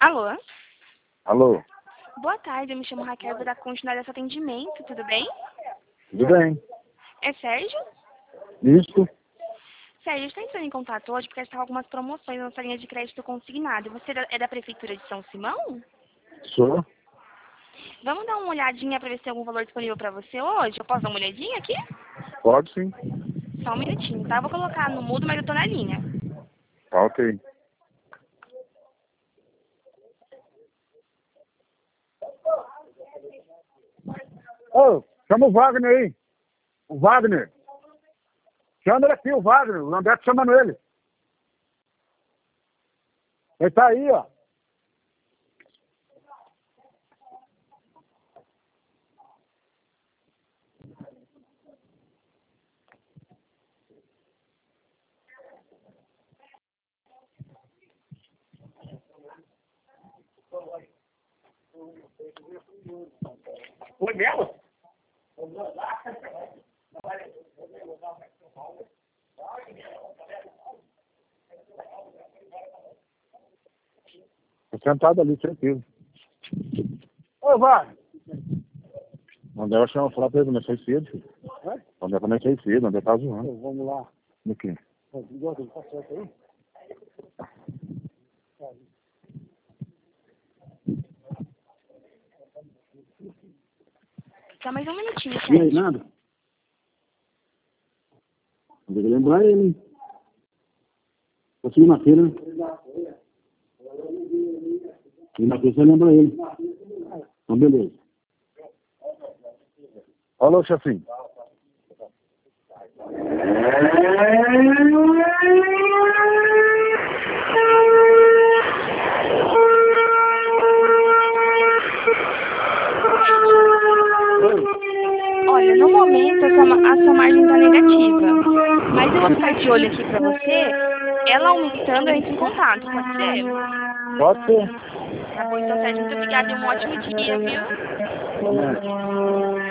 Alô? Alô, Boa tarde, eu me chamo Raquel, vou dar continuidade desse atendimento, tudo bem? tudo bem? É Sérgio? Isso, Sérgio, está entrando em contato hoje porque está algumas promoções na nossa linha de crédito consignado. Você é da Prefeitura de São Simão? sou. Vamos dar uma olhadinha para ver se tem algum valor disponível para você hoje? Eu posso dar uma olhadinha aqui? Pode sim. Só um minutinho, tá? Eu vou colocar no mudo, mas eu tô na linha. Tá ok. Ô, chama o Wagner aí. O Wagner. Chama ele aqui, o Wagner. O André tá chamando ele. Ele tá aí, ó. Foi mesmo? Tô sentado ali, certeza. Ô, Wagner. O André vai chamar, falar pra ele, comecei cedo, filho. É? O André comecei cedo, o André tá zoando. Então, vamos lá. No quê? Tá certo aí? Só mais um minutinho, E aí, Sérgio. nada? Tem que lembrar ele, hein? Tô segunda-feira, né? Segunda-feira você lembra ele. Então, beleza. Alô, chefinho. Olha, no momento a sua margem está negativa, mas eu vou ficar de olho aqui para você. Ela aumentando, eu entro em contato, pode ser? Pode ser. Tá bom, então, Sérgio, muito obrigada e um ótimo dia, viu? Vamos.